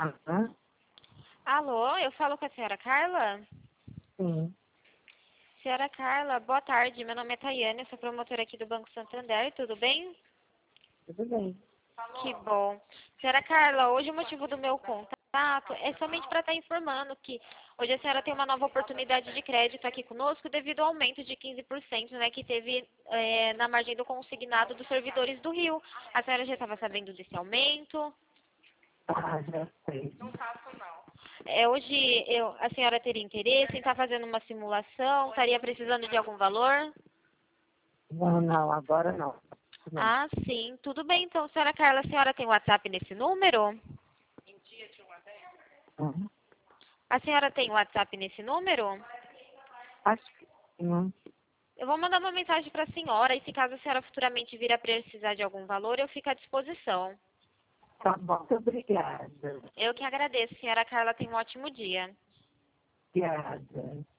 Hã? Alô, eu falo com a senhora Carla? Sim, Senhora Carla, boa tarde. Meu nome é Tayane, eu sou promotora aqui do Banco Santander, tudo bem? tudo bem. Que bom. Senhora Carla, hoje o motivo do meu contato é somente para estar informando que hoje a senhora tem uma nova oportunidade de crédito aqui conosco devido ao aumento de 15%, né, que teve na margem do consignado dos servidores do Rio. A senhora já estava sabendo desse aumento? Ah, já sei. Hoje a senhora teria interesse em estar fazendo uma simulação? Estaria precisando de algum valor? Não, não, agora não. Não. Ah, sim. Tudo bem, então, senhora Carla, a senhora tem WhatsApp nesse número? Uhum. A senhora tem WhatsApp nesse número? Acho que não. Eu vou mandar uma mensagem para a senhora e se caso a senhora futuramente vir a precisar de algum valor, eu fico à disposição. Tá bom, muito obrigada. Eu que agradeço, senhora Carla, tenha um ótimo dia. Obrigada.